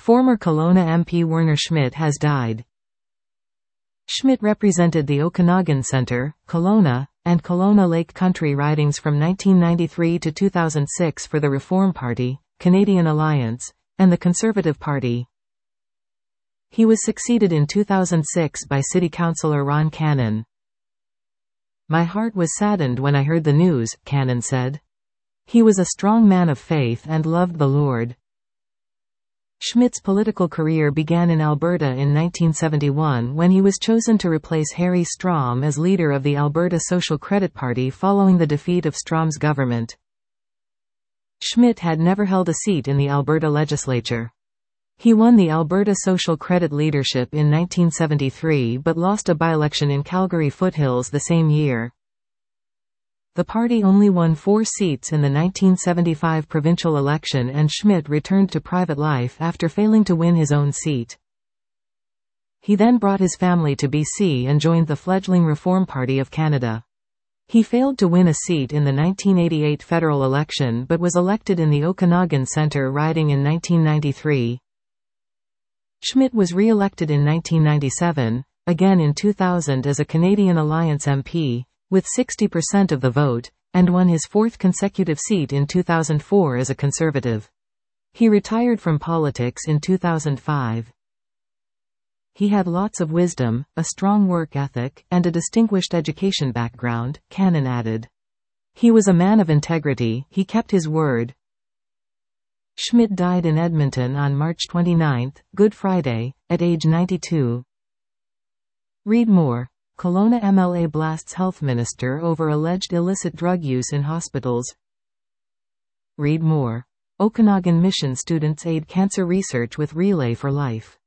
Former Kelowna MP Werner Schmidt has died. Schmidt represented the Okanagan Centre, Kelowna, and Kelowna Lake Country ridings from 1993 to 2006 for the Reform Party, Canadian Alliance, and the Conservative Party. He was succeeded in 2006 by City Councillor Ron Cannon. "My heart was saddened when I heard the news," Cannon said. "He was a strong man of faith and loved the Lord." Schmidt's political career began in Alberta in 1971 when he was chosen to replace Harry Strom as leader of the Alberta Social Credit Party following the defeat of Strom's government. Schmidt had never held a seat in the Alberta legislature. He won the Alberta Social Credit leadership in 1973 but lost a by-election in Calgary Foothills the same year. The party only won 4 seats in the 1975 provincial election, and Schmidt returned to private life after failing to win his own seat. He then brought his family to BC and joined the fledgling Reform Party of Canada. He failed to win a seat in the 1988 federal election but was elected in the Okanagan Centre riding in 1993. Schmidt was re-elected in 1997, again in 2000 as a Canadian Alliance MP, with 60% of the vote, and won his 4th consecutive seat in 2004 as a Conservative. He retired from politics in 2005. He had lots of wisdom, a strong work ethic, and a distinguished education background, Cannon added. He was a man of integrity, he kept his word. Schmidt died in Edmonton on March 29, Good Friday, at age 92. Read more. Kelowna MLA blasts Health Minister over alleged illicit drug use in hospitals. Read more. Okanagan Mission students aid cancer research with Relay for Life.